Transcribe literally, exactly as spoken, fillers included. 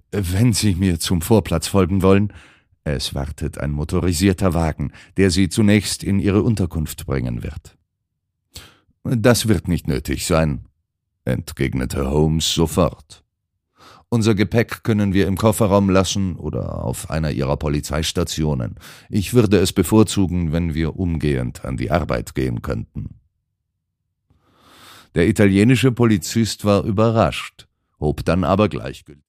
Wenn Sie mir zum Vorplatz folgen wollen. Es wartet ein motorisierter Wagen, der Sie zunächst in Ihre Unterkunft bringen wird. Das wird nicht nötig sein, entgegnete Holmes sofort. Unser Gepäck können wir im Kofferraum lassen oder auf einer Ihrer Polizeistationen. Ich würde es bevorzugen, wenn wir umgehend an die Arbeit gehen könnten. Der italienische Polizist war überrascht, hob dann aber gleichgültig